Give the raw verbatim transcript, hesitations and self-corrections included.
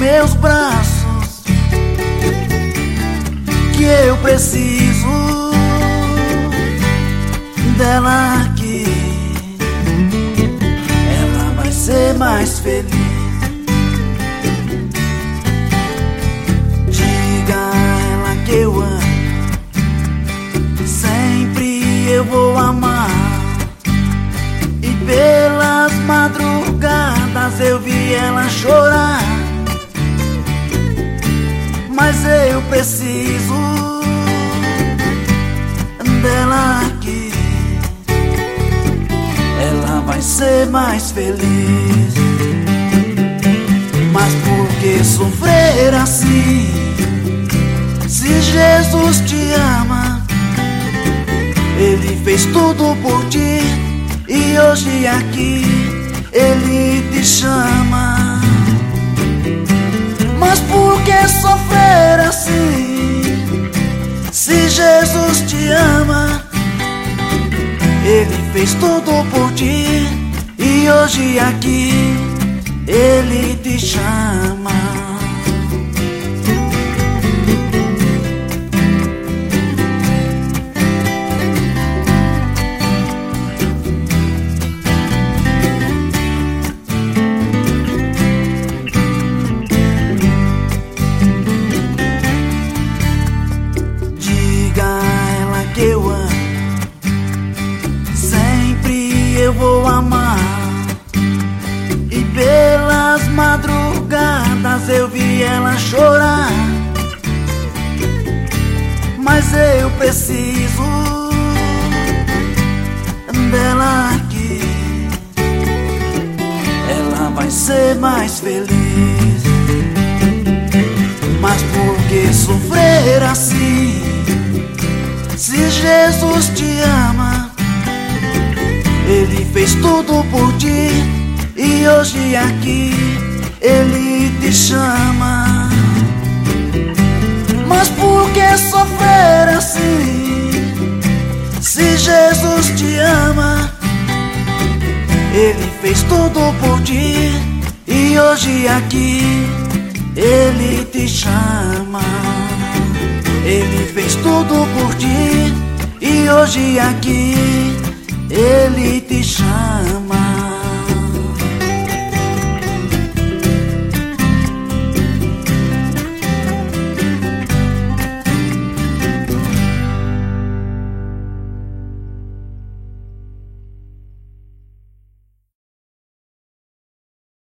meus braços, que eu preciso dela aqui. Ela vai ser mais feliz. Diga a ela que eu amo, sempre eu vou amar. E pelas madrugadas eu vi ela chorar, mas eu preciso dela aqui. Ela vai ser mais feliz. Mas por que sofrer assim, se Jesus te ama? Ele fez tudo por ti e hoje aqui Ele te chama. Mas por que sofrer assim, se Jesus te ama? Ele fez tudo por ti e hoje aqui Ele te chama. Que eu amo, sempre eu vou amar. E pelas madrugadas eu vi ela chorar, mas eu preciso dela aqui. Ela vai ser mais feliz. Mas por que sofrer assim, se Jesus te ama? Ele fez tudo por ti e hoje aqui Ele te chama. Mas por que sofrer assim, se Jesus te ama? Ele fez tudo por ti e hoje aqui Ele te chama. Ele fez tudo por ti e hoje aqui Ele te chama.